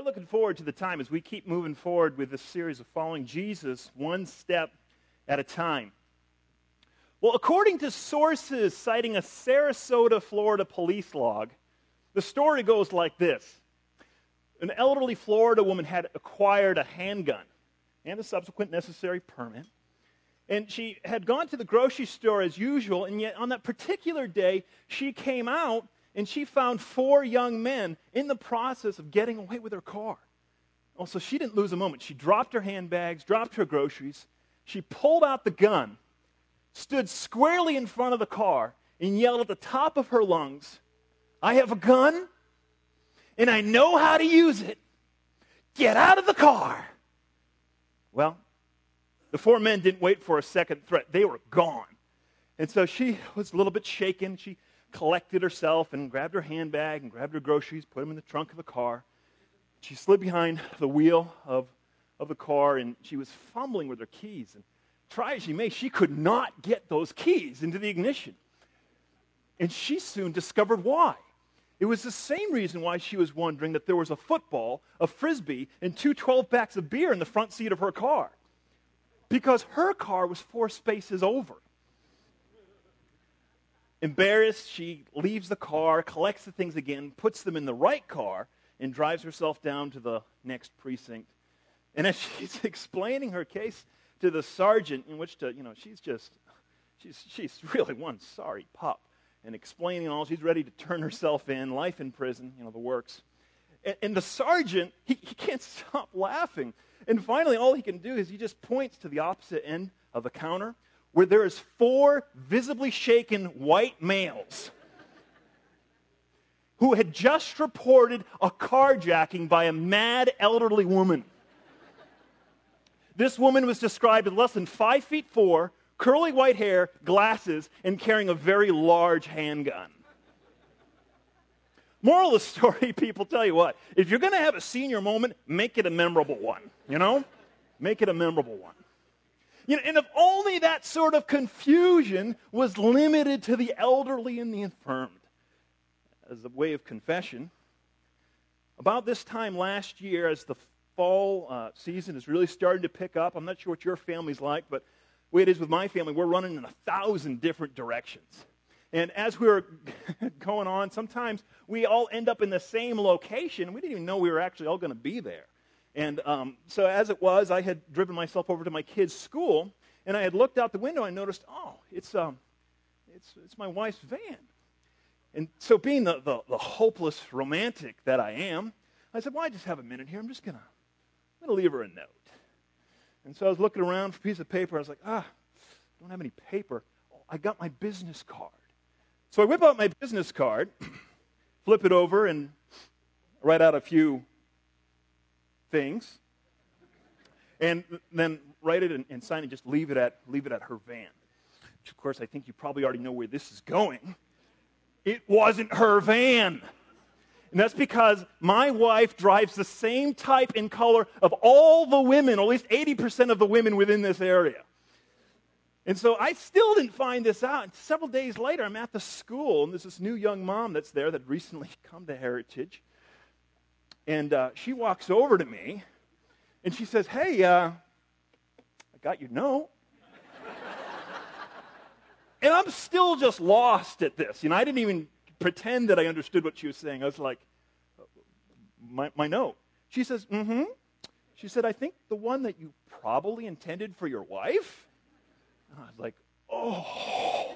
We're looking forward to the time as we keep moving forward with this series of following Jesus one step at a time. Well, according to sources citing a Sarasota, Florida police log, the story goes like this. An elderly Florida woman had acquired a handgun and a subsequent necessary permit. And she had gone to the grocery store as usual, and yet on that particular day, she came out and she found 4 young men in the process of getting away with her car. Oh, so she didn't lose a moment. She dropped her handbags, dropped her groceries. She pulled out the gun, stood squarely in front of the car, and yelled at the top of her lungs, "I have a gun, and I know how to use it. Get out of the car." Well, the 4 men didn't wait for a second threat. They were gone. And so she was a little bit shaken. She collected herself and grabbed her handbag and grabbed her groceries, put them in the trunk of the car. She slid behind the wheel of the car, and she was fumbling with her keys. And try as she may, she could not get those keys into the ignition. And she soon discovered why. It was the same reason why she was wondering that there was a football, a Frisbee, and 2 12-packs of beer in the front seat of her car. Because her car was 4 spaces over. Embarrassed, she leaves the car, collects the things again, puts them in the right car, and drives herself down to the next precinct. And as she's explaining her case to the sergeant, in which she's really one sorry pup, and explaining all, she's ready to turn herself in, life in prison, the works. And the sergeant, he can't stop laughing. And finally, all he can do is he just points to the opposite end of the counter, where there is 4 visibly shaken white males who had just reported a carjacking by a mad elderly woman. This woman was described as less than 5'4", curly white hair, glasses, and carrying a very large handgun. Moral of the story, people, tell you what, if you're going to have a senior moment, make it a memorable one, Make it a memorable one. And if only that sort of confusion was limited to the elderly and the infirmed. As a way of confession, about this time last year, as the fall season is really starting to pick up, I'm not sure what your family's like, but the way it is with my family, we're running in 1,000 different directions. And as we were going on, sometimes we all end up in the same location. We didn't even know we were actually all going to be there. And so as it was, I had driven myself over to my kids' school, and I had looked out the window and noticed, it's my wife's van. And so being the hopeless romantic that I am, I said, well, I just have a minute here. I'm just going to leave her a note. And so I was looking around for a piece of paper. I was like, I don't have any paper. Oh, I got my business card. So I whip out my business card, flip it over, and write out a few things, and then write it and sign it, just leave it at her van. Which, of course, I think you probably already know where this is going. It wasn't her van. And that's because my wife drives the same type and color of all the women, or at least 80% of the women within this area. And so I still didn't find this out. And several days later, I'm at the school, and there's this new young mom that's there that recently come to Heritage. And she walks over to me, and she says, hey, I got your note. And I'm still just lost at this. I didn't even pretend that I understood what she was saying. I was like, my note. She says, mm-hmm. She said, I think the one that you probably intended for your wife. And I was like, oh.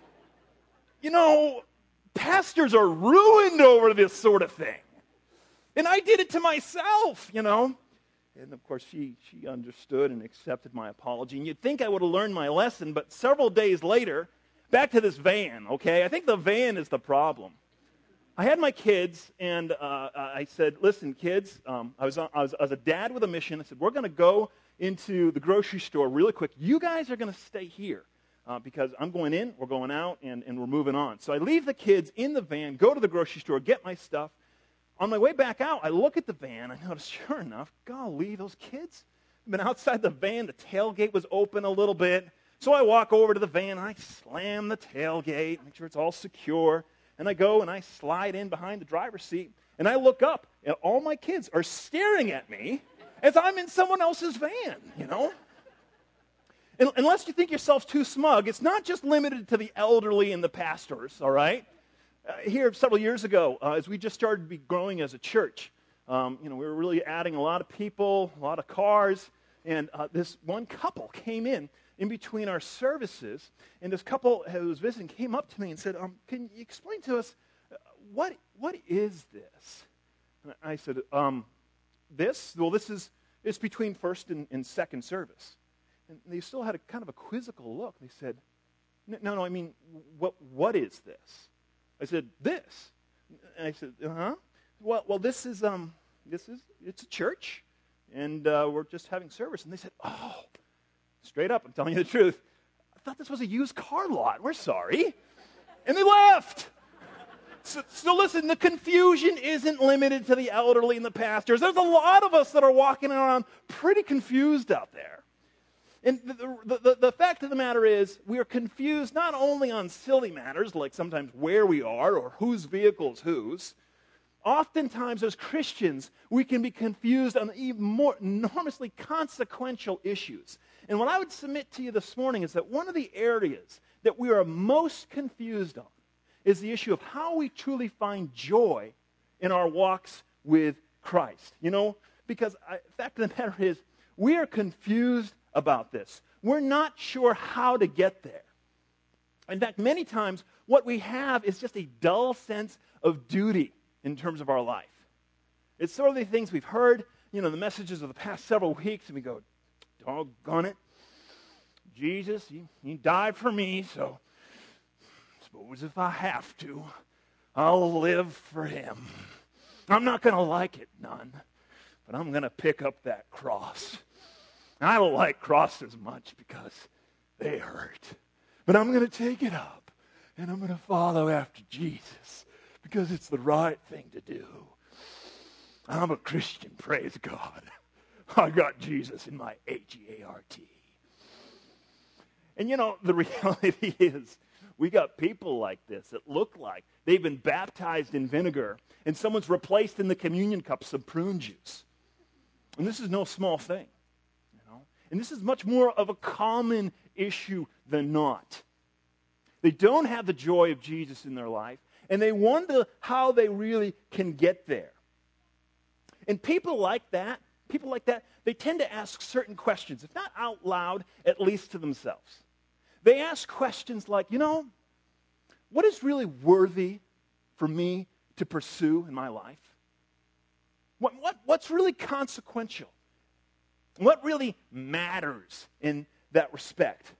Pastors are ruined over this sort of thing. And I did it to myself, And of course, she understood and accepted my apology. And you'd think I would have learned my lesson, but several days later, back to this van, okay? I think the van is the problem. I had my kids, and I said, listen, kids, I was a dad with a mission. I said, we're going to go into the grocery store really quick. You guys are going to stay here because I'm going in, we're going out, and we're moving on. So I leave the kids in the van, go to the grocery store, get my stuff. On my way back out, I look at the van. I notice, sure enough, golly, those kids have been outside the van. The tailgate was open a little bit. So I walk over to the van, and I slam the tailgate, make sure it's all secure. And I go and I slide in behind the driver's seat. And I look up, and all my kids are staring at me as I'm in someone else's van, you know? And unless you think yourself too smug, it's not just limited to the elderly and the pastors, all right? Here several years ago, as we just started to be growing as a church, we were really adding a lot of people, a lot of cars, and this one couple came in between our services, and this couple who was visiting came up to me and said, can you explain to us, what is this? And I said, this? Well, it's between first and second service. And they still had a kind of a quizzical look. They said, no, I mean, what is this? I said, this. And I said, Well, this is it's a church, and we're just having service. And they said, oh, straight up, I'm telling you the truth, I thought this was a used car lot. We're sorry. And they left. So listen, the confusion isn't limited to the elderly and the pastors. There's a lot of us that are walking around pretty confused out there. And the fact of the matter is, we are confused not only on silly matters, like sometimes where we are or whose vehicle is whose. Oftentimes, as Christians, we can be confused on even more enormously consequential issues. And what I would submit to you this morning is that one of the areas that we are most confused on is the issue of how we truly find joy in our walks with Christ. You know, because the fact of the matter is, we are confused about this. We're not sure how to get there. In fact, many times, what we have is just a dull sense of duty in terms of our life. It's sort of the things we've heard, the messages of the past several weeks, and we go, doggone it, Jesus, he died for me, so suppose if I have to, I'll live for him. I'm not going to like it none, but I'm going to pick up that cross. I don't like crosses much because they hurt, but I'm going to take it up, and I'm going to follow after Jesus because it's the right thing to do. I'm a Christian, praise God. I got Jesus in my H-E-A-R-T. And the reality is, we got people like this that look like they've been baptized in vinegar and someone's replaced in the communion cup some prune juice. And this is no small thing, And this is much more of a common issue than not. They don't have the joy of Jesus in their life, and they wonder how they really can get there. And people like that, they tend to ask certain questions, if not out loud, at least to themselves. They ask questions like, what is really worthy for me to pursue in my life? What's really consequential? What really matters in that respect?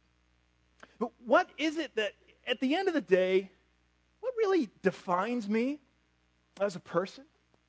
But what is it that, at the end of the day, what really defines me as a person?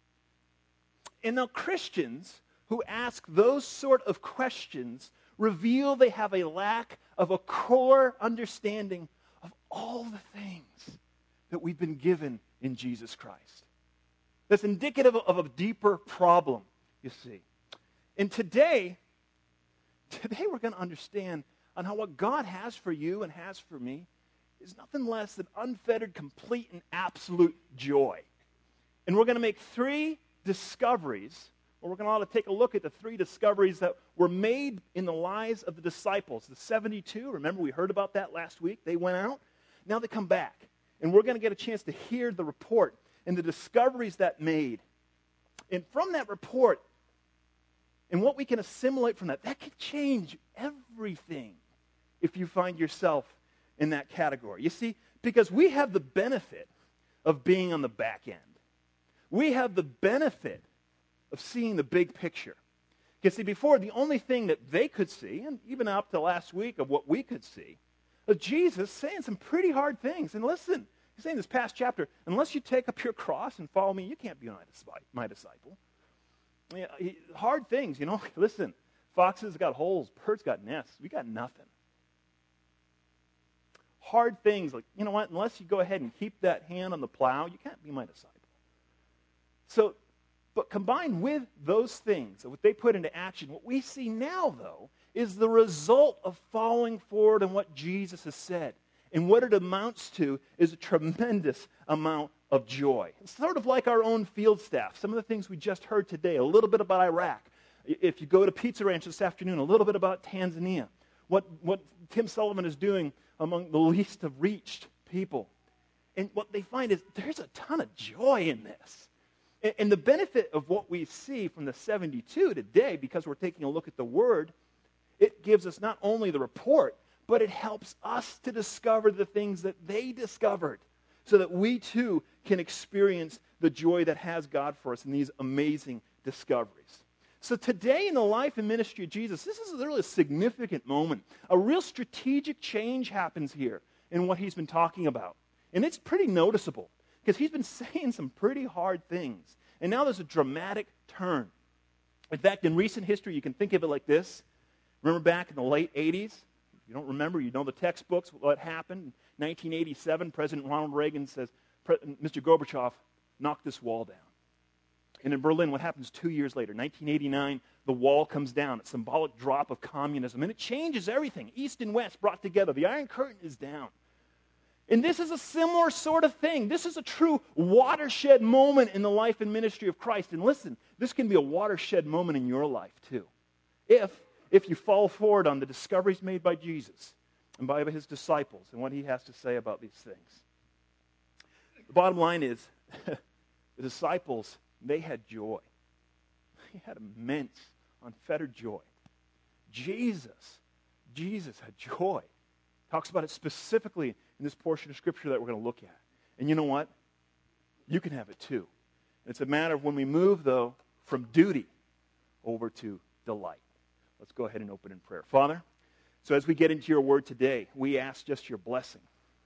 And now Christians who ask those sort of questions reveal they have a lack of a core understanding of all the things that we've been given in Jesus Christ. That's indicative of a deeper problem, you see. And today we're going to understand on how what God has for you and has for me is nothing less than unfettered, complete, and absolute joy. And we're going to make three discoveries, or we're going to take a look at the three discoveries that were made in the lives of the disciples. The 72, remember we heard about that last week? They went out, now they come back. And we're going to get a chance to hear the report and the discoveries that made. And from that report, and what we can assimilate from that could change everything if you find yourself in that category. You see, because we have the benefit of being on the back end. We have the benefit of seeing the big picture. You see, before, the only thing that they could see, and even up to last week of what we could see, was Jesus saying some pretty hard things. And listen, he's saying in this past chapter, unless you take up your cross and follow me, you can't be my disciple. Hard things, Listen, foxes got holes, birds got nests. We got nothing. Hard things like, unless you go ahead and keep that hand on the plow, you can't be my disciple. So, but combined with those things, what they put into action, what we see now, though, is the result of following forward on what Jesus has said. And what it amounts to is a tremendous amount of joy. It's sort of like our own field staff. Some of the things we just heard today, a little bit about Iraq. If you go to Pizza Ranch this afternoon, a little bit about Tanzania. What Tim Sullivan is doing among the least of reached people. And what they find is there's a ton of joy in this. And the benefit of what we see from the 72 today, because we're taking a look at the Word, it gives us not only the report, but it helps us to discover the things that they discovered so that we too can experience the joy that has God for us in these amazing discoveries. So today in the life and ministry of Jesus, this is really a significant moment. A real strategic change happens here in what he's been talking about. And it's pretty noticeable because he's been saying some pretty hard things. And now there's a dramatic turn. In fact, in recent history, you can think of it like this. Remember back in the late 80s? If you don't remember, you know the textbooks, what happened. In 1987, President Ronald Reagan says, Mr. Gorbachev, knock this wall down. And in Berlin, what happens 2 years later? 1989, the wall comes down, a symbolic drop of communism, and it changes everything. East and West brought together. The Iron Curtain is down. And this is a similar sort of thing. This is a true watershed moment in the life and ministry of Christ. And listen, this can be a watershed moment in your life too. If you fall forward on the discoveries made by Jesus and by his disciples and what he has to say about these things. The bottom line is, the disciples, they had joy. They had immense, unfettered joy. Jesus had joy. Talks about it specifically in this portion of Scripture that we're going to look at. And you know what? You can have it too. It's a matter of when we move, though, from duty over to delight. Let's go ahead and open in prayer. Father, so as we get into your word today, we ask just your blessing.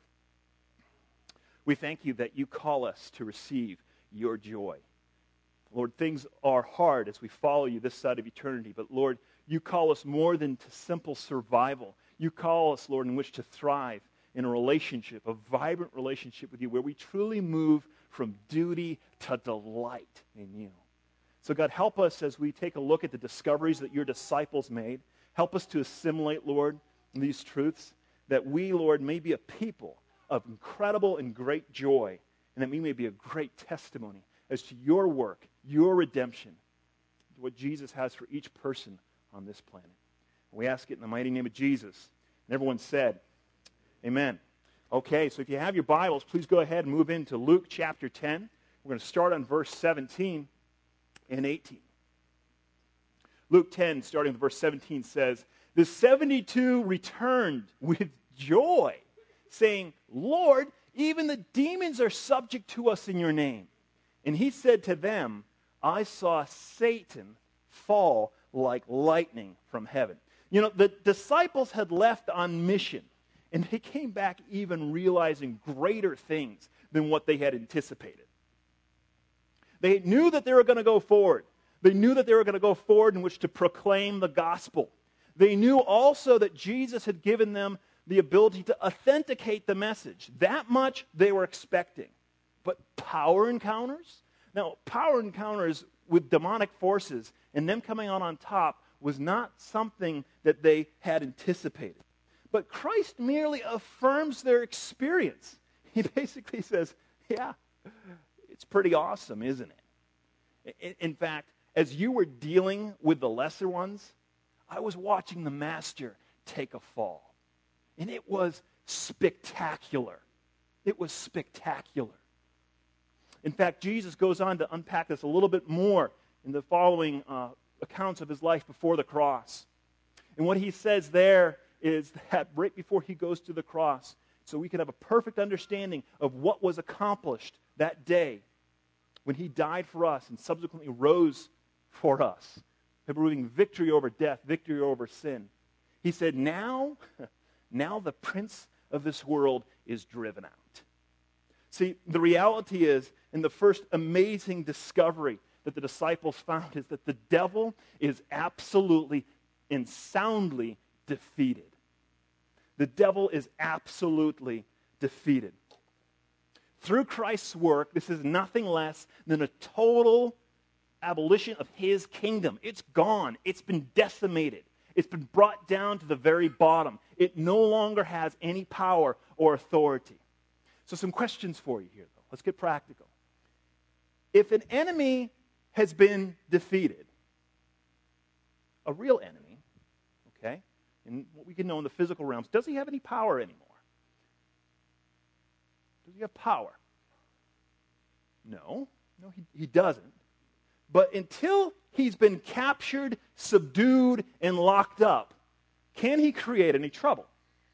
We thank you that you call us to receive your joy. Lord, things are hard as we follow you this side of eternity, but Lord, you call us more than to simple survival. You call us, Lord, in which to thrive in a relationship, a vibrant relationship with you, where we truly move from duty to delight in you. So God, help us as we take a look at the discoveries that your disciples made. Help us to assimilate, Lord, these truths, that we, Lord, may be a people of incredible and great joy, and that we may be a great testimony as to your work, your redemption, what Jesus has for each person on this planet. We ask it in the mighty name of Jesus. And everyone said, amen. Okay, so if you have your Bibles, please go ahead and move into Luke chapter 10. We're going to start on verse 17 and 18. Luke 10, starting with verse 17, says, the 72 returned with joy, saying, Lord, even the demons are subject to us in your name. And he said to them, I saw Satan fall like lightning from heaven. You know, the disciples had left on mission, and they came back even realizing greater things than what they had anticipated. They knew that they were going to go forward. They knew that they were going to go forward in which to proclaim the gospel. They knew also that Jesus had given them the ability to authenticate the message. That much they were expecting. But power encounters? Now, power encounters with demonic forces and them coming out on top was not something that they had anticipated. But Christ merely affirms their experience. He basically says, yeah, it's pretty awesome, isn't it? In fact, as you were dealing with the lesser ones, I was watching the master take a fall. And it was spectacular. It was spectacular. In fact, Jesus goes on to unpack this a little bit more in the following accounts of his life before the cross. And what he says there is that right before he goes to the cross, so we can have a perfect understanding of what was accomplished that day when he died for us and subsequently rose for us, proving victory over death, victory over sin. He said, now the prince of this world is driven out. See, the reality is, in the first amazing discovery that the disciples found, is that the devil is absolutely and soundly defeated. The devil is absolutely defeated. Through Christ's work, this is nothing less than a total abolition of his kingdom. It's gone. It's been decimated. It's been brought down to the very bottom. It no longer has any power or authority. So some questions for you here, though. Let's get practical. If an enemy has been defeated, a real enemy, okay, in what we can know in the physical realms, does he have any power anymore? Does he have power? No, he doesn't. But until he's been captured, subdued, and locked up, can he create any trouble?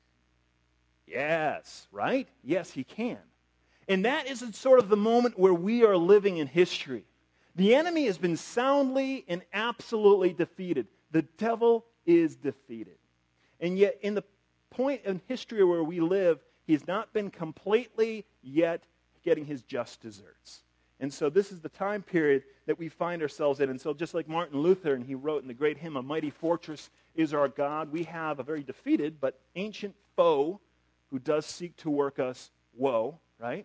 Yes, right? Yes, he can. And that is sort of the moment where we are living in history. The enemy has been soundly and absolutely defeated. The devil is defeated. And yet, in the point in history where we live, he's not been completely yet getting his just deserts. And so this is the time period that we find ourselves in. And so just like Martin Luther, and he wrote in the great hymn, "A Mighty Fortress is Our God," we have a very defeated but ancient foe who does seek to work us woe, right?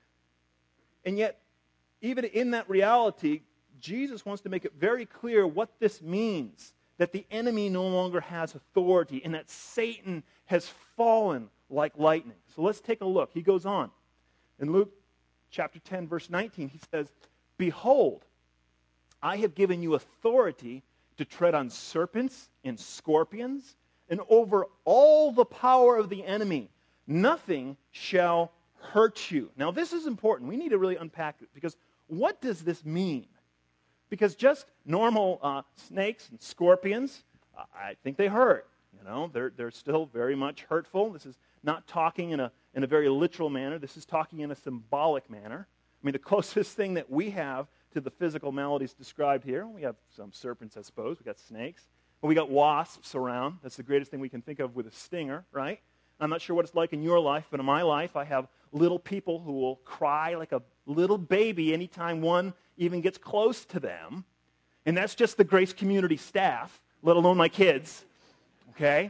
And yet, even in that reality, Jesus wants to make it very clear what this means, that the enemy no longer has authority and that Satan has fallen like lightning. So let's take a look. He goes on. In Luke chapter 10, verse 19, he says, "Behold, I have given you authority to tread on serpents and scorpions and over all the power of the enemy. Nothing shall hurt you." Now, this is important. We need to really unpack it, because what does this mean? Because just normal snakes and scorpions, I think they hurt. You know, they're still very much hurtful. This is not talking in a very literal manner. This is talking in a symbolic manner. I mean, the closest thing that we have to the physical maladies described here, we have some serpents, I suppose. We got snakes. Well, we got wasps around. That's the greatest thing we can think of with a stinger, right? I'm not sure what it's like in your life, but in my life, I have little people who will cry like a little baby anytime one even gets close to them. And that's just the Grace Community staff, let alone my kids, okay?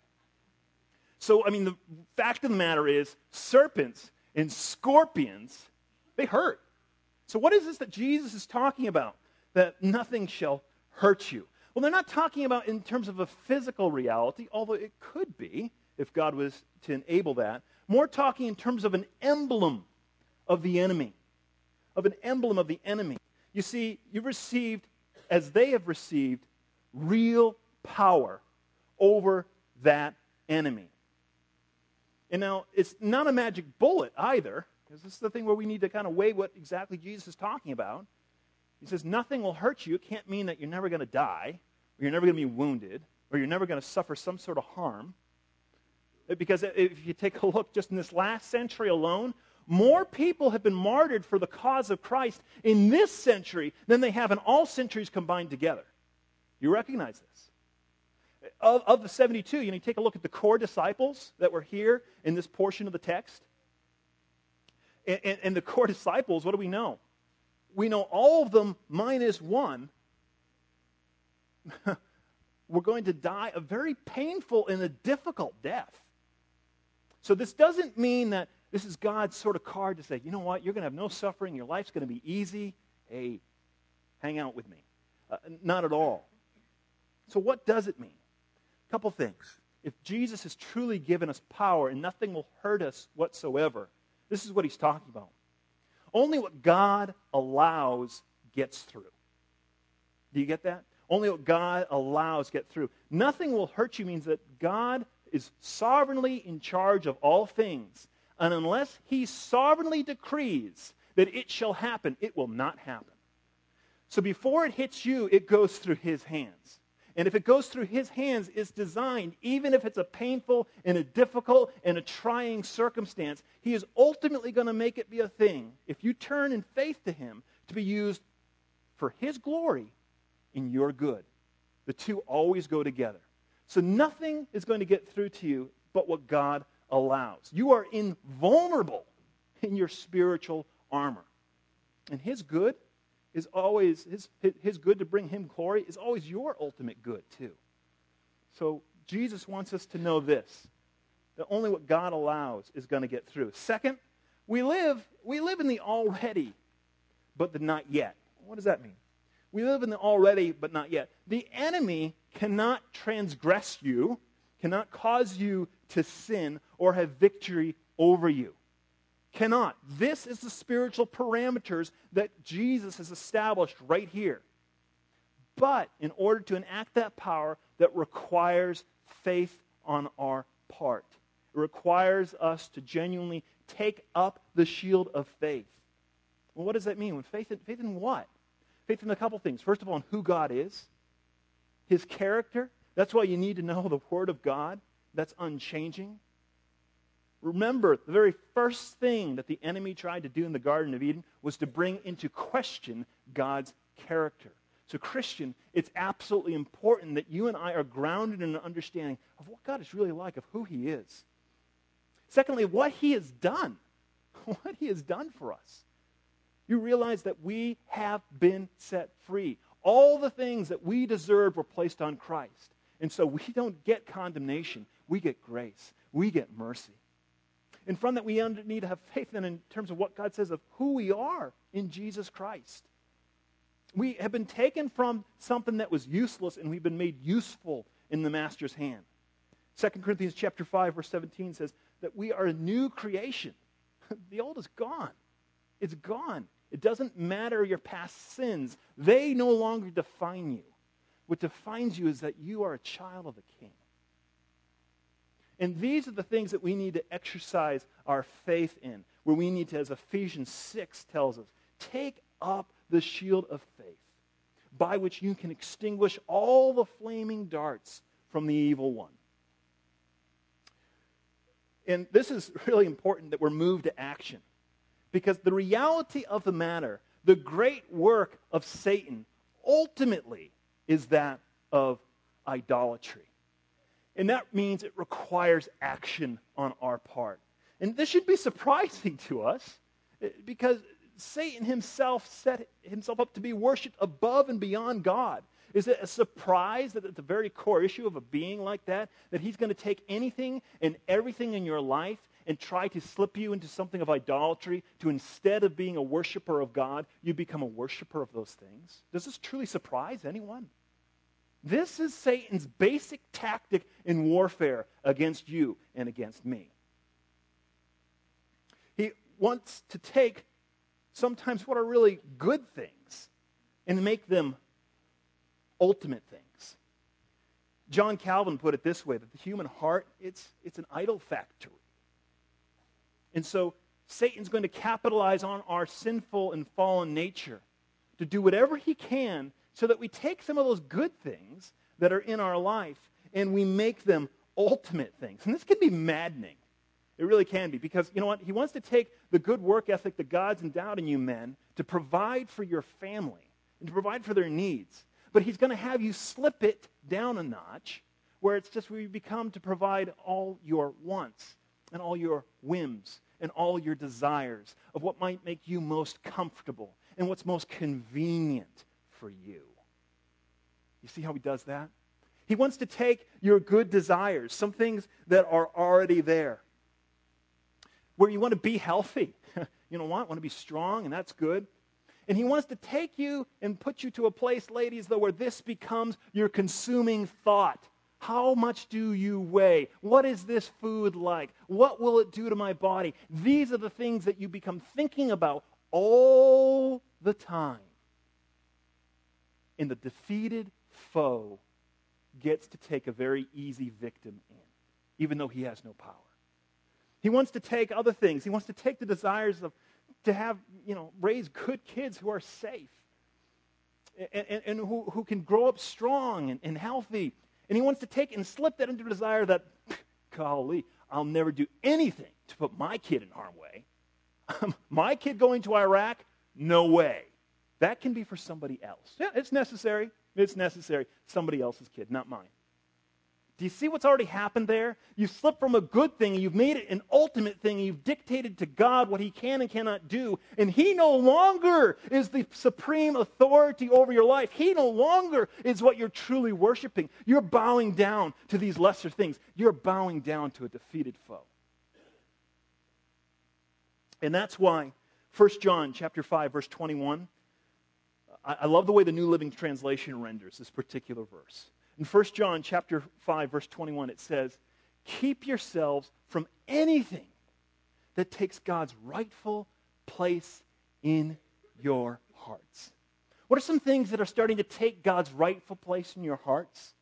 So, I mean, the fact of the matter is, serpents and scorpions, they hurt. So what is this that Jesus is talking about? That nothing shall hurt you. Well, they're not talking about in terms of a physical reality, although it could be, if God was to enable that. More talking in terms of an emblem of the enemy. Of an emblem of the enemy. You see, you've received, as they have received, real power over that enemy. And now, it's not a magic bullet either, because this is the thing where we need to kind of weigh what exactly Jesus is talking about. He says, nothing will hurt you. It can't mean that you're never going to die, or you're never going to be wounded, or you're never going to suffer some sort of harm. Because if you take a look just in this last century alone, more people have been martyred for the cause of Christ in this century than they have in all centuries combined together. You recognize this? Of the 72, you take a look at the core disciples that were here in this portion of the text. And the core disciples, what do we know? We know all of them minus one were going to die a very painful and a difficult death. So this doesn't mean that this is God's sort of card to say, you know what, you're going to have no suffering, your life's going to be easy. Hey, hang out with me. Not at all. So what does it mean? A couple things. If Jesus has truly given us power and nothing will hurt us whatsoever, this is what he's talking about. Only what God allows gets through. Do you get that? Only what God allows get through. Nothing will hurt you means that God is sovereignly in charge of all things. And unless he sovereignly decrees that it shall happen, it will not happen. So before it hits you, it goes through his hands. And if it goes through his hands, it's designed, even if it's a painful and a difficult and a trying circumstance, he is ultimately going to make it be a thing, if you turn in faith to him, to be used for his glory in your good. The two always go together. So nothing is going to get through to you but what God allows. You are invulnerable in your spiritual armor. And his good is always, his good to bring him glory is always your ultimate good too. So Jesus wants us to know this, that only what God allows is going to get through. Second, we live in the already, but the not yet. What does that mean? We live in the already, but not yet. The enemy cannot transgress you, cannot cause you to sin or have victory over you. Cannot. This is the spiritual parameters that Jesus has established right here. But in order to enact that power, that requires faith on our part. It requires us to genuinely take up the shield of faith. Well, what does that mean? Faith in what? Faith in a couple things. First of all, in who God is, His character. That's why you need to know the Word of God. That's unchanging. Remember, the very first thing that the enemy tried to do in the Garden of Eden was to bring into question God's character. So, Christian, it's absolutely important that you and I are grounded in an understanding of what God is really like, of who He is. Secondly, what He has done. What He has done for us. You realize that we have been set free. All the things that we deserved were placed on Christ. And so we don't get condemnation. We get grace. We get mercy. And from that, we need to have faith then in terms of what God says of who we are in Jesus Christ. We have been taken from something that was useless, and we've been made useful in the Master's hand. 2 Corinthians chapter 5, verse 17 says that we are a new creation. The old is gone. It's gone. It doesn't matter your past sins. They no longer define you. What defines you is that you are a child of the King. And these are the things that we need to exercise our faith in, where we need to, as Ephesians 6 tells us, take up the shield of faith, by which you can extinguish all the flaming darts from the evil one. And this is really important that we're moved to action, because the reality of the matter, the great work of Satan, ultimately is that of idolatry. And that means it requires action on our part. And this should be surprising to us, because Satan himself set himself up to be worshipped above and beyond God. Is it a surprise that at the very core issue of a being like that he's going to take anything and everything in your life and try to slip you into something of idolatry, to instead of being a worshiper of God, you become a worshiper of those things? Does this truly surprise anyone? This is Satan's basic tactic in warfare against you and against me. He wants to take sometimes what are really good things and make them ultimate things. John Calvin put it this way, that the human heart, it's an idol factory. And so Satan's going to capitalize on our sinful and fallen nature to do whatever he can so that we take some of those good things that are in our life and we make them ultimate things. And this can be maddening. It really can be, because you know what? He wants to take the good work ethic that God's endowed in you men to provide for your family and to provide for their needs. But he's going to have you slip it down a notch where it's just where you become to provide all your wants and all your whims and all your desires of what might make you most comfortable and what's most convenient for you. You see how he does that? He wants to take your good desires, some things that are already there, where you want to be healthy. You know what? Want to be strong, and that's good. And he wants to take you and put you to a place, ladies, though, where this becomes your consuming thought. How much do you weigh? What is this food like? What will it do to my body? These are the things that you become thinking about all the time. And the defeated foe gets to take a very easy victim in, even though he has no power. He wants to take other things. He wants to take the desires to have, raise good kids who are safe and who can grow up strong and healthy. And he wants to take and slip that into a desire that, golly, I'll never do anything to put my kid in harm's way. My kid going to Iraq? No way. That can be for somebody else. Yeah, it's necessary. It's necessary. Somebody else's kid, not mine. Do you see what's already happened there? You slipped from a good thing, and you've made it an ultimate thing, and you've dictated to God what he can and cannot do, and he no longer is the supreme authority over your life. He no longer is what you're truly worshiping. You're bowing down to these lesser things. You're bowing down to a defeated foe. And that's why 1 John chapter 5, verse 21, I love the way the New Living Translation renders this particular verse. In 1 John chapter 5, verse 21, it says, keep yourselves from anything that takes God's rightful place in your hearts? What are some things that are starting to take God's rightful place in your hearts?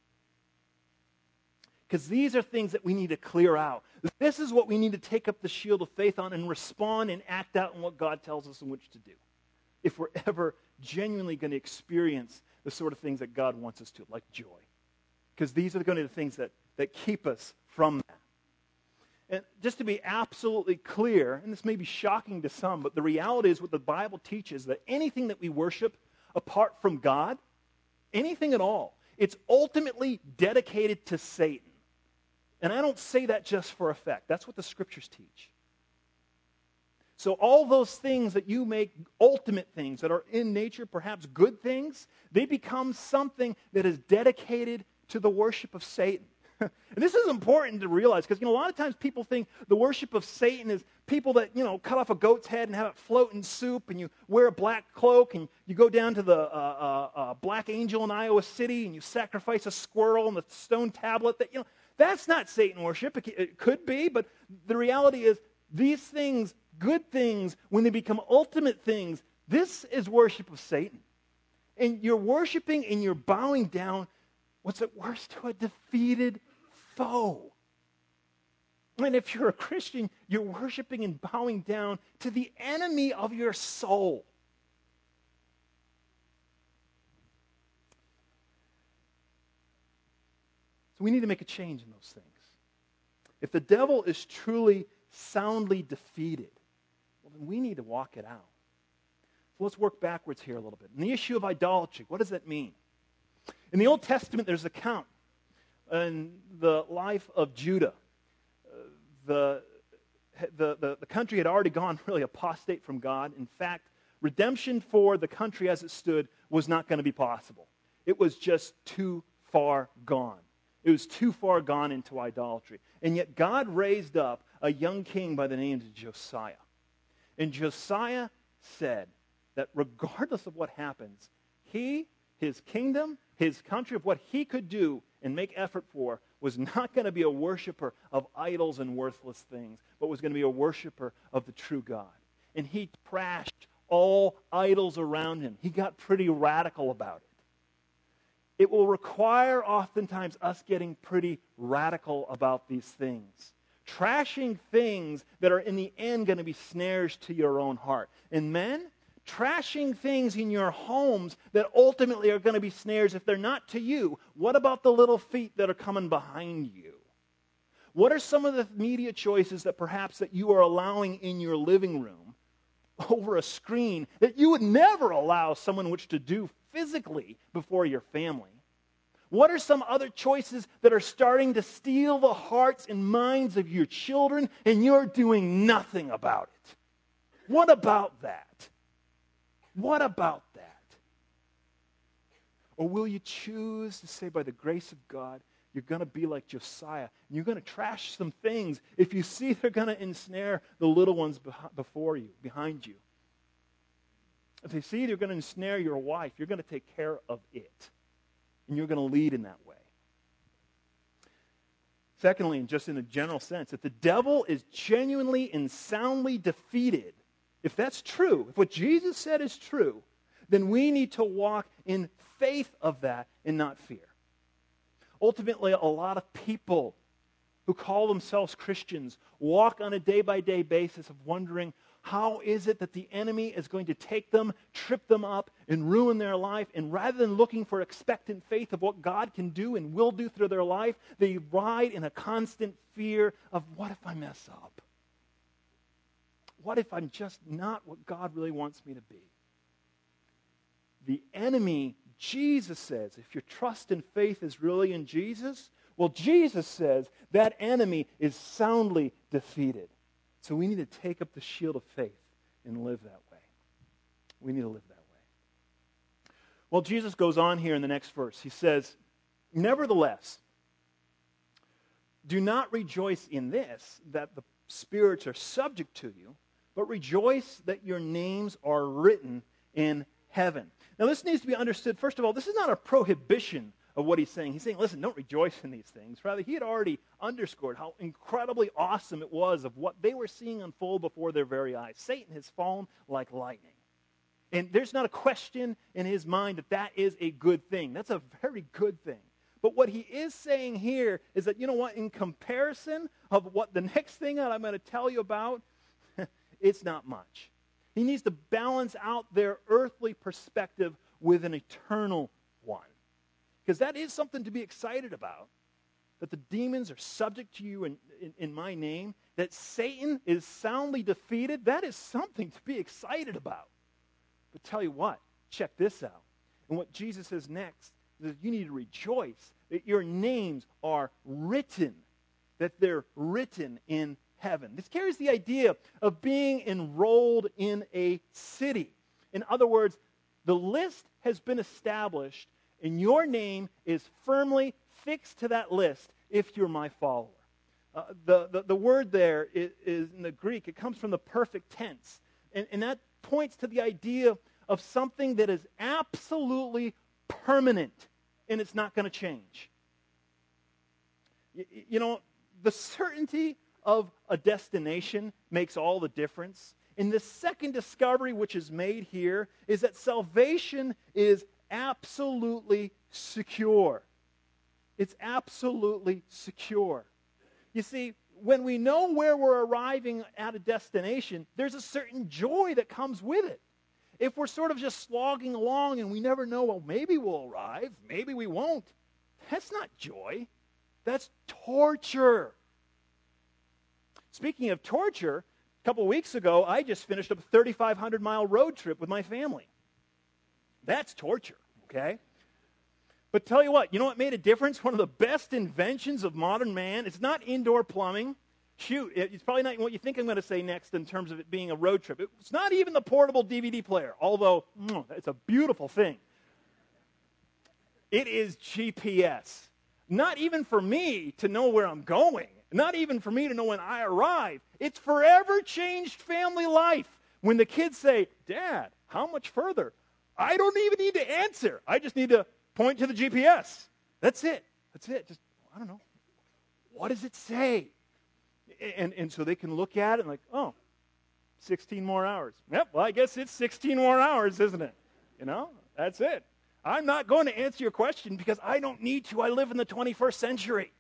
Because these are things that we need to clear out. This is what we need to take up the shield of faith on and respond and act out in what God tells us in which to do, if we're ever genuinely going to experience the sort of things that God wants us to, like joy. Because these are going to be the things that keep us from that. And just to be absolutely clear, and this may be shocking to some, but the reality is what the Bible teaches, that anything that we worship apart from God, anything at all, it's ultimately dedicated to Satan. And I don't say that just for effect. That's what the Scriptures teach. So all those things that you make ultimate things that are in nature, perhaps good things, they become something that is dedicated to the worship of Satan. And this is important to realize because, a lot of times people think the worship of Satan is people that, cut off a goat's head and have it float in soup, and you wear a black cloak, and you go down to the Black Angel in Iowa City, and you sacrifice a squirrel and the stone tablet. That's not Satan worship. It could be, but the reality is these things, good things, when they become ultimate things, this is worship of Satan. And you're worshiping and you're bowing down, what's it worse, to a defeated foe. And if you're a Christian, you're worshiping and bowing down to the enemy of your soul. So we need to make a change in those things. If the devil is truly soundly defeated, well, then we need to walk it out. So let's work backwards here a little bit. In the issue of idolatry, what does that mean? In the Old Testament, there's an account in the life of Judah. The country had already gone really apostate from God. In fact, redemption for the country as it stood was not going to be possible. It was just too far gone. It was too far gone into idolatry. And yet God raised up a young king by the name of Josiah. And Josiah said that regardless of what happens, his kingdom, his country, of what he could do and make effort for, was not going to be a worshiper of idols and worthless things, but was going to be a worshiper of the true God. And he trashed all idols around him. He got pretty radical about it. It will require oftentimes us getting pretty radical about these things. Trashing things that are in the end going to be snares to your own heart. And men, trashing things in your homes that ultimately are going to be snares if they're not to you. What about the little feet that are coming behind you? What are some of the media choices that perhaps that you are allowing in your living room over a screen that you would never allow someone which to do physically before your family? What are some other choices that are starting to steal the hearts and minds of your children and you're doing nothing about it? What about that? What about that? Or will you choose to say, by the grace of God, you're going to be like Josiah, and you're going to trash some things if you see they're going to ensnare the little ones before you, behind you. If they see they're going to ensnare your wife, you're going to take care of it. And you're going to lead in that way. Secondly, and just in a general sense, if the devil is genuinely and soundly defeated, if that's true, if what Jesus said is true, then we need to walk in faith of that and not fear. Ultimately, a lot of people who call themselves Christians walk on a day-by-day basis of wondering, how is it that the enemy is going to take them, trip them up, and ruin their life? And rather than looking for expectant faith of what God can do and will do through their life, they ride in a constant fear of, what if I mess up? What if I'm just not what God really wants me to be? The enemy, Jesus says, if your trust and faith is really in Jesus, well, Jesus says that enemy is soundly defeated. So we need to take up the shield of faith and live that way. We need to live that way. Well, Jesus goes on here in the next verse. He says, nevertheless, do not rejoice in this, that the spirits are subject to you, but rejoice that your names are written in heaven. Now, this needs to be understood. First of all, this is not a prohibition of what he's saying. He's saying, listen, don't rejoice in these things. Rather, he had already underscored how incredibly awesome it was of what they were seeing unfold before their very eyes. Satan has fallen like lightning. And there's not a question in his mind that that is a good thing. That's a very good thing. But what he is saying here is that, you know what, in comparison of what the next thing that I'm going to tell you about, it's not much. He needs to balance out their earthly perspective with an eternal one. Because that is something to be excited about. That the demons are subject to you in my name. That Satan is soundly defeated. That is something to be excited about. But tell you what, check this out. And what Jesus says next is that you need to rejoice that your names are written. That they're written in heaven. This carries the idea of being enrolled in a city. In other words, the list has been established and your name is firmly fixed to that list if you're my follower. The word there is in the Greek, it comes from the perfect tense. And that points to the idea of something that is absolutely permanent and it's not going to change. You know, the certainty of a destination makes all the difference. And the second discovery which is made here is that salvation is absolutely secure. It's absolutely secure. You see, when we know where we're arriving at a destination, there's a certain joy that comes with it. If we're sort of just slogging along and we never know, well, maybe we'll arrive, maybe we won't, that's not joy. That's torture. Speaking of torture, a couple of weeks ago, I just finished up a 3,500-mile road trip with my family. That's torture, okay? But tell you what made a difference? One of the best inventions of modern man, it's not indoor plumbing. Shoot, it's probably not what you think I'm going to say next in terms of it being a road trip. It's not even the portable DVD player, although it's a beautiful thing. It is GPS. Not even for me to know where I'm going. Not even for me to know when I arrive. It's forever changed family life. When the kids say, Dad, how much further? I don't even need to answer. I just need to point to the GPS. That's it. That's it. Just, I don't know. What does it say? And so they can look at it and like, oh, 16 more hours. Yep, well, I guess it's 16 more hours, isn't it? You know, that's it. I'm not going to answer your question because I don't need to. I live in the 21st century.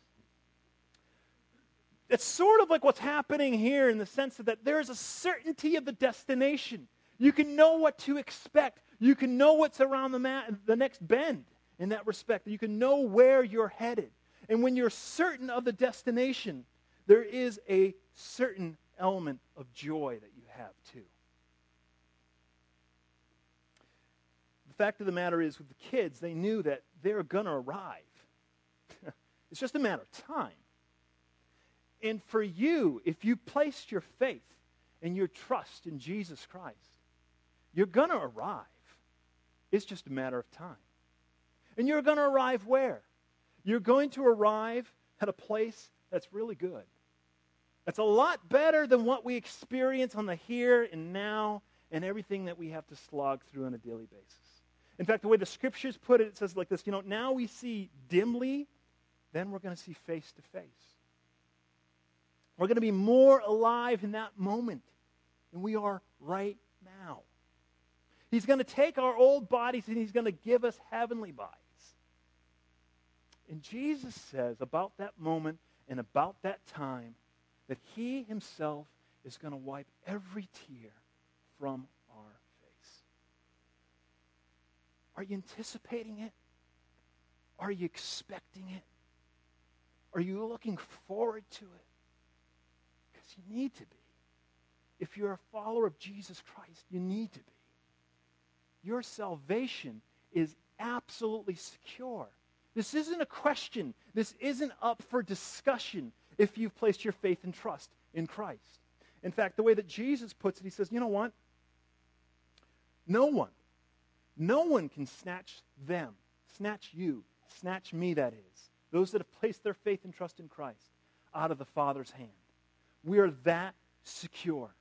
It's sort of like what's happening here in the sense that there is a certainty of the destination. You can know what to expect. You can know what's around the next bend in that respect. You can know where you're headed. And when you're certain of the destination, there is a certain element of joy that you have too. The fact of the matter is with the kids, they knew that they're going to arrive. It's just a matter of time. And for you, if you placed your faith and your trust in Jesus Christ, you're going to arrive. It's just a matter of time. And you're going to arrive where? You're going to arrive at a place that's really good. That's a lot better than what we experience on the here and now and everything that we have to slog through on a daily basis. In fact, the way the Scriptures put it, it says like this, now we see dimly, then we're going to see face to face. We're going to be more alive in that moment than we are right now. He's going to take our old bodies and he's going to give us heavenly bodies. And Jesus says about that moment and about that time that he himself is going to wipe every tear from our face. Are you anticipating it? Are you expecting it? Are you looking forward to it? Because you need to be. If you're a follower of Jesus Christ, you need to be. Your salvation is absolutely secure. This isn't a question. This isn't up for discussion if you've placed your faith and trust in Christ. In fact, the way that Jesus puts it, he says, you know what? No one can snatch them, snatch you, snatch me, that is, those that have placed their faith and trust in Christ, out of the Father's hand. We are that secure.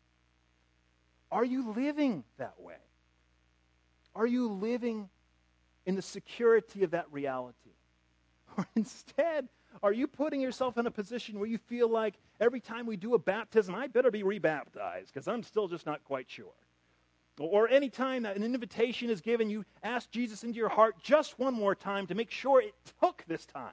Are you living that way? Are you living in the security of that reality? Or instead, are you putting yourself in a position where you feel like every time we do a baptism, I better be rebaptized because I'm still just not quite sure? Or any time that an invitation is given, you ask Jesus into your heart just one more time to make sure it took this time.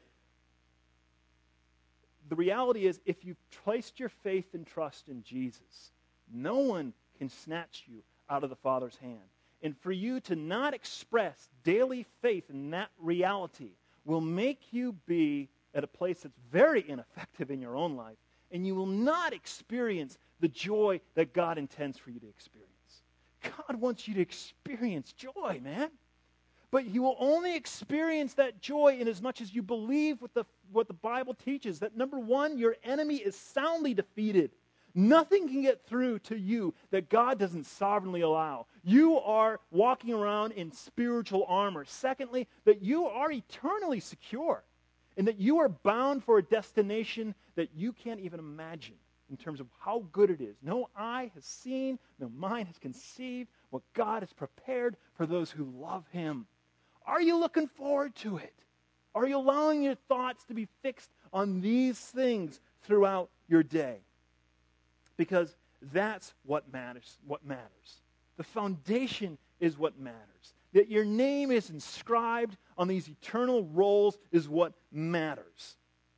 The reality is, if you've placed your faith and trust in Jesus, no one can snatch you out of the Father's hand. And for you to not express daily faith in that reality will make you be at a place that's very ineffective in your own life, and you will not experience the joy that God intends for you to experience. God wants you to experience joy, man. But you will only experience that joy in as much as you believe what the Bible teaches, that number one, your enemy is soundly defeated. Nothing can get through to you that God doesn't sovereignly allow. You are walking around in spiritual armor. Secondly, that you are eternally secure and that you are bound for a destination that you can't even imagine in terms of how good it is. No eye has seen, no mind has conceived what God has prepared for those who love Him. Are you looking forward to it? Are you allowing your thoughts to be fixed on these things throughout your day? Because that's what matters. The foundation is what matters. That your name is inscribed on these eternal rolls is what matters.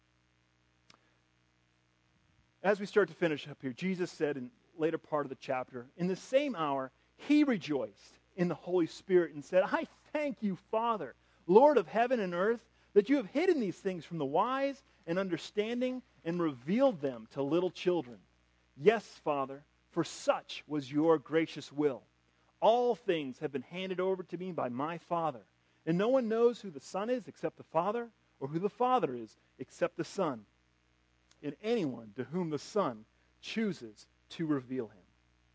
As we start to finish up here, Jesus said in the later part of the chapter, in the same hour, He rejoiced in the Holy Spirit and said, I thank you, Father, Lord of heaven and earth, that you have hidden these things from the wise and understanding and revealed them to little children. Yes, Father, for such was your gracious will. All things have been handed over to me by my Father, and no one knows who the Son is except the Father, or who the Father is except the Son, and anyone to whom the Son chooses to reveal Him.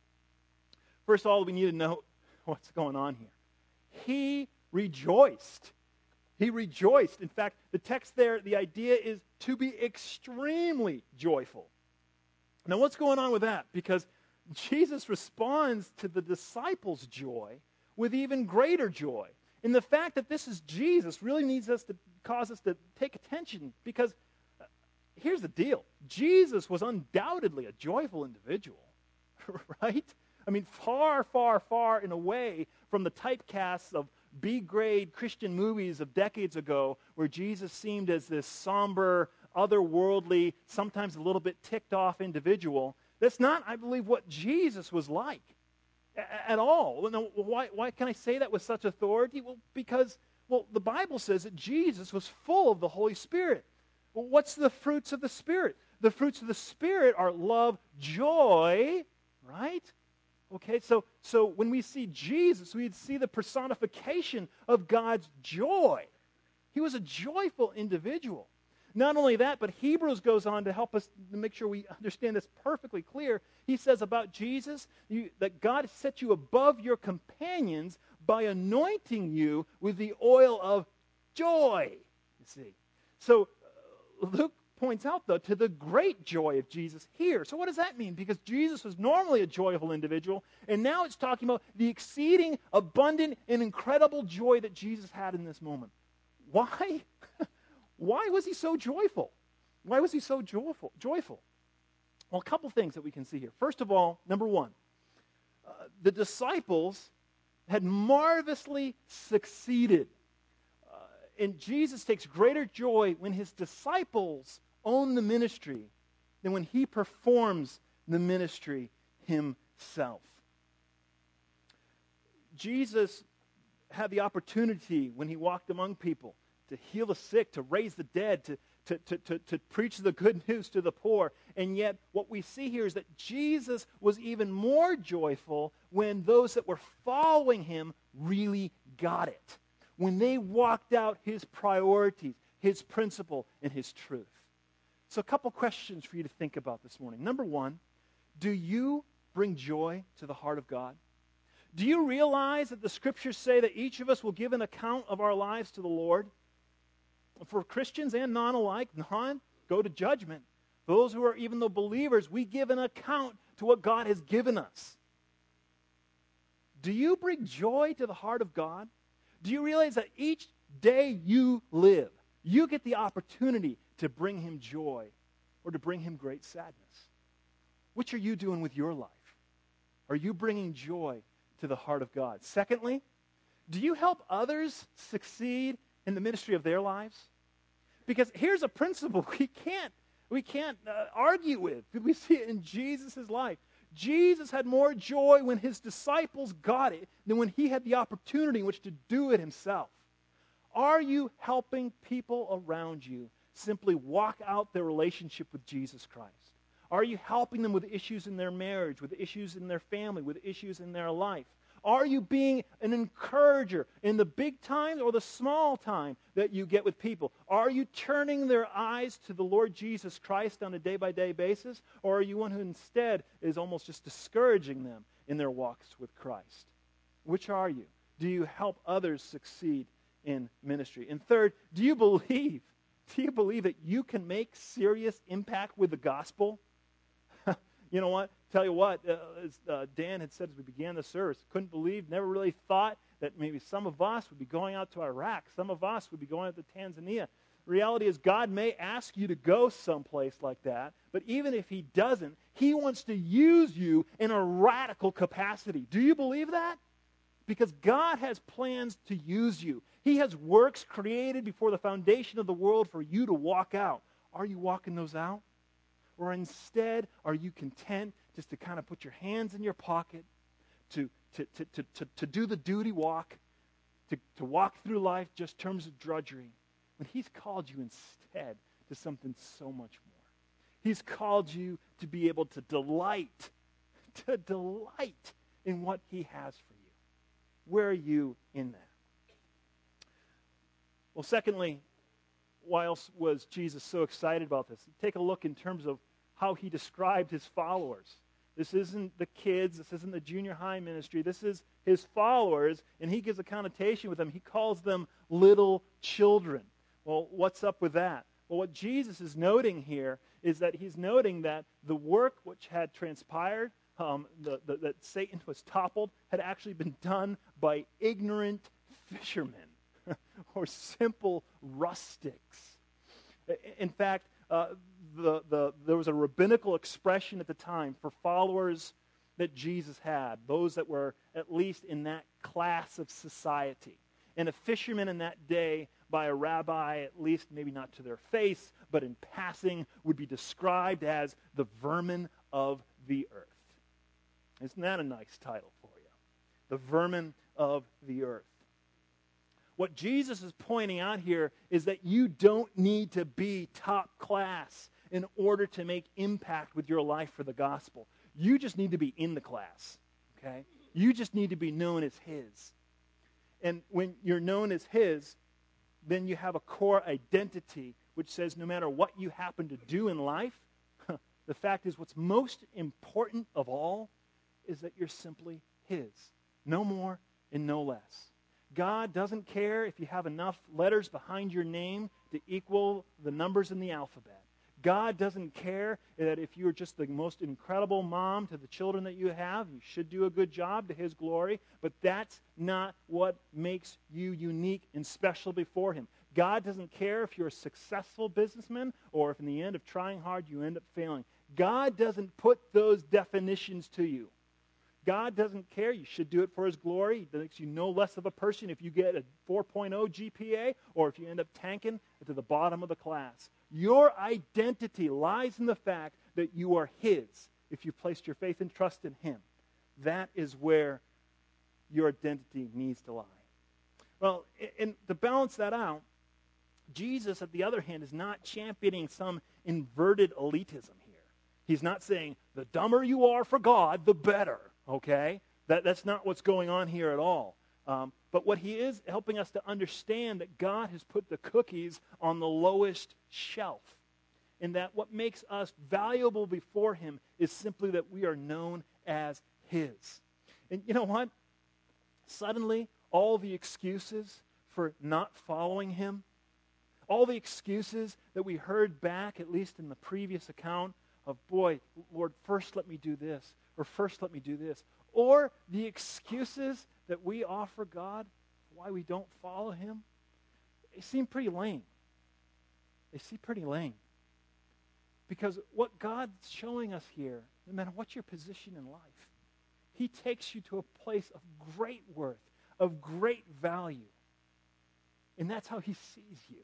First of all, we need to know what's going on here. He rejoiced. He rejoiced. In fact, the text there, the idea is to be extremely joyful. Now, what's going on with that? Because Jesus responds to the disciples' joy with even greater joy. And the fact that this is Jesus really needs us to cause us to take attention, because here's the deal. Jesus was undoubtedly a joyful individual, right? I mean, far, far, far and away from the typecasts of B-grade Christian movies of decades ago where Jesus seemed as this somber, otherworldly, sometimes a little bit ticked off individual. That's not, I believe, what Jesus was like at all. Now, why can I say that with such authority? Well, because the Bible says that Jesus was full of the Holy Spirit. Well, what's the fruits of the Spirit? The fruits of the Spirit are love, joy, right? Okay, so when we see Jesus, we see the personification of God's joy. He was a joyful individual. Not only that, but Hebrews goes on to help us to make sure we understand this perfectly clear. He says about Jesus that God set you above your companions by anointing you with the oil of joy, you see. So Luke points out, though, to the great joy of Jesus here. So what does that mean? Because Jesus was normally a joyful individual, and now it's talking about the exceeding, abundant, and incredible joy that Jesus had in this moment. Why? Why was he so joyful? Why was he so joyful? Well, a couple things that we can see here. First of all, number one, the disciples had marvelously succeeded. And Jesus takes greater joy when his disciples own the ministry than when he performs the ministry himself. Jesus had the opportunity when he walked among people to heal the sick, to raise the dead, to preach the good news to the poor. And yet what we see here is that Jesus was even more joyful when those that were following him really got it. When they walked out his priorities, his principle, and his truth. So a couple questions for you to think about this morning. Number one, do you bring joy to the heart of God? Do you realize that the Scriptures say that each of us will give an account of our lives to the Lord? For Christians and non-alike, go to judgment. Those who are even though believers, we give an account to what God has given us. Do you bring joy to the heart of God? Do you realize that each day you live, you get the opportunity to bring him joy or to bring him great sadness? Which are you doing with your life? Are you bringing joy to the heart of God? Secondly, do you help others succeed in the ministry of their lives? Because here's a principle we can't argue with. We see it in Jesus' life. Jesus had more joy when his disciples got it than when he had the opportunity in which to do it himself. Are you helping people around you simply walk out their relationship with Jesus Christ? Are you helping them with issues in their marriage, with issues in their family, with issues in their life? Are you being an encourager in the big time or the small time that you get with people? Are you turning their eyes to the Lord Jesus Christ on a day-by-day basis? Or are you one who instead is almost just discouraging them in their walks with Christ? Which are you? Do you help others succeed in ministry? And third, do you believe that you can make serious impact with the gospel? You know what? Tell you what, as Dan had said as we began the service, couldn't believe, never really thought that maybe some of us would be going out to Iraq. Some of us would be going out to Tanzania. The reality is God may ask you to go someplace like that, but even if he doesn't, he wants to use you in a radical capacity. Do you believe that? Because God has plans to use you. He has works created before the foundation of the world for you to walk out. Are you walking those out? Or instead, are you content just to kind of put your hands in your pocket, to do the duty walk, to walk through life just terms of drudgery, when he's called you instead to something so much more? He's called you to be able to delight in what he has for you. Where are you in that? Well, secondly, why else was Jesus so excited about this? Take a look in terms of how he described his followers. This isn't the kids. This isn't the junior high ministry. This is his followers, and he gives a connotation with them. He calls them little children. Well, what's up with that? Well, what Jesus is noting here is that he's noting that the work which had transpired, that Satan was toppled, had actually been done by ignorant fishermen or simple rustics. In fact, there was a rabbinical expression at the time for followers that Jesus had, those that were at least in that class of society. And a fisherman in that day, by a rabbi, at least maybe not to their face, but in passing, would be described as the vermin of the earth. Isn't that a nice title for you? The vermin of the earth. What Jesus is pointing out here is that you don't need to be top class in order to make impact with your life for the gospel. You just need to be in the class, okay? You just need to be known as his. And when you're known as his, then you have a core identity which says no matter what you happen to do in life, the fact is what's most important of all is that you're simply his. No more and no less. God doesn't care if you have enough letters behind your name to equal the numbers in the alphabet. God doesn't care that if you're just the most incredible mom to the children that you have, you should do a good job to his glory, but that's not what makes you unique and special before him. God doesn't care if you're a successful businessman or if in the end of trying hard you end up failing. God doesn't put those definitions to you. God doesn't care. You should do it for his glory. He makes you no less of a person if you get a 4.0 GPA or if you end up tanking to the bottom of the class. Your identity lies in the fact that you are his if you placed your faith and trust in him. That is where your identity needs to lie. Well, and to balance that out, Jesus, at the other hand, is not championing some inverted elitism here. He's not saying, the dumber you are for God, the better. Okay? That's not what's going on here at all. But what he is helping us to understand that God has put the cookies on the lowest shelf. And that what makes us valuable before him is simply that we are known as his. And you know what? Suddenly, all the excuses for not following him, all the excuses that we heard back, at least in the previous account, of, boy, Lord, first let me do this, or first let me do this. Or the excuses that we offer God, why we don't follow him, they seem pretty lame. They seem pretty lame. Because what God's showing us here, no matter what your position in life, he takes you to a place of great worth, of great value. And that's how he sees you.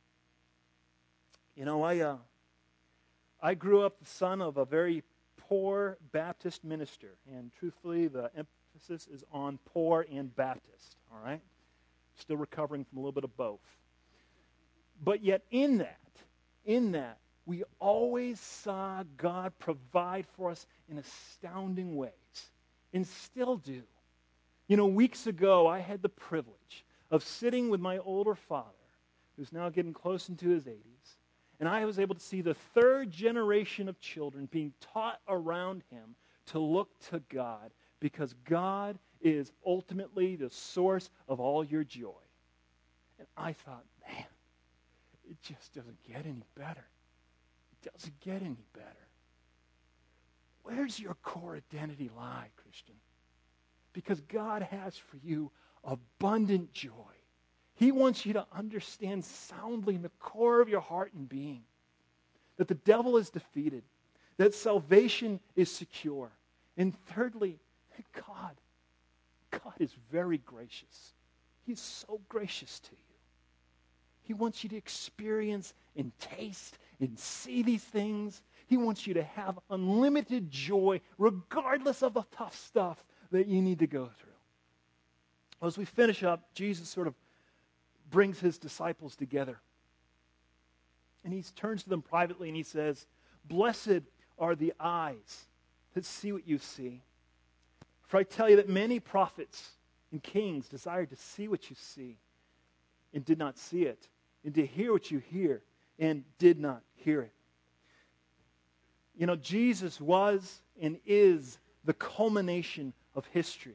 You know, I grew up the son of a very poor Baptist minister. And truthfully, the emphasis is on poor and Baptist, all right? Still recovering from a little bit of both. But yet in that, we always saw God provide for us in astounding ways, and still do. You know, weeks ago, I had the privilege of sitting with my older father, who's now getting close into his 80s, and I was able to see the third generation of children being taught around him to look to God, because God is ultimately the source of all your joy. And I thought, man, it just doesn't get any better. It doesn't get any better. Where's your core identity lie, Christian? Because God has for you abundant joy. He wants you to understand soundly in the core of your heart and being that the devil is defeated, that salvation is secure. And thirdly, God is very gracious. He's so gracious to you. He wants you to experience and taste and see these things. He wants you to have unlimited joy regardless of the tough stuff that you need to go through. Well, as we finish up, Jesus sort of brings his disciples together. And he turns to them privately and he says, "Blessed are the eyes that see what you see. For I tell you that many prophets and kings desired to see what you see and did not see it, and to hear what you hear and did not hear it." You know, Jesus was and is the culmination of history.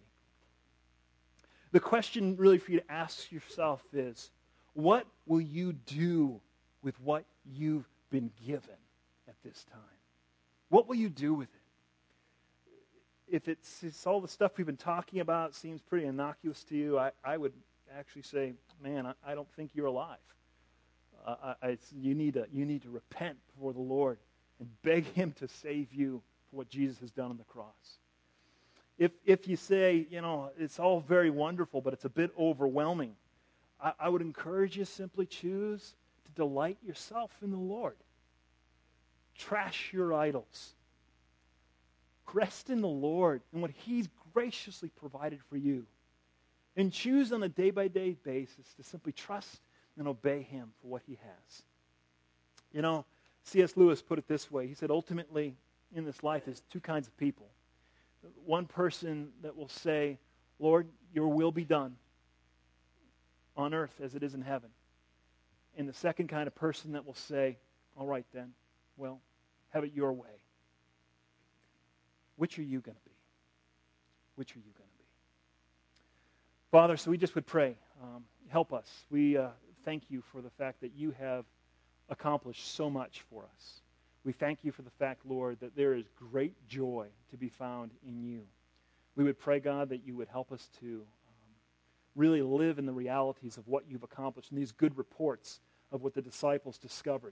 The question really for you to ask yourself is, what will you do with what you've been given at this time? What will you do with it? If it's all the stuff we've been talking about seems pretty innocuous to you, I would actually say, man, I don't think you're alive. You need to repent before the Lord and beg him to save you for what Jesus has done on the cross. If you say, you know, it's all very wonderful, but it's a bit overwhelming, I would encourage you to simply choose to delight yourself in the Lord. Trash your idols. Rest in the Lord and what he's graciously provided for you. And choose on a day-by-day basis to simply trust and obey him for what he has. You know, C.S. Lewis put it this way. He said, ultimately, in this life, there's two kinds of people. One person that will say, "Lord, your will be done on earth as it is in heaven." And the second kind of person that will say, "All right then, well, have it your way." Which are you going to be? Which are you going to be? Father, so we just would pray, help us. We thank you for the fact that you have accomplished so much for us. We thank you for the fact, Lord, that there is great joy to be found in you. We would pray, God, that you would help us to really live in the realities of what you've accomplished and these good reports of what the disciples discovered.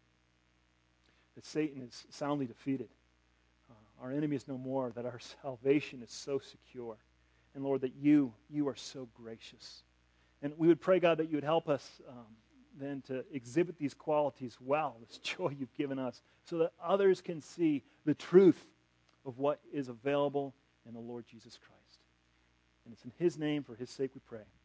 That Satan is soundly defeated. Our enemy is no more, that our salvation is so secure. And Lord, that you are so gracious. And we would pray, God, that you would help us then to exhibit these qualities well, this joy you've given us, so that others can see the truth of what is available in the Lord Jesus Christ. And it's in his name, for his sake we pray.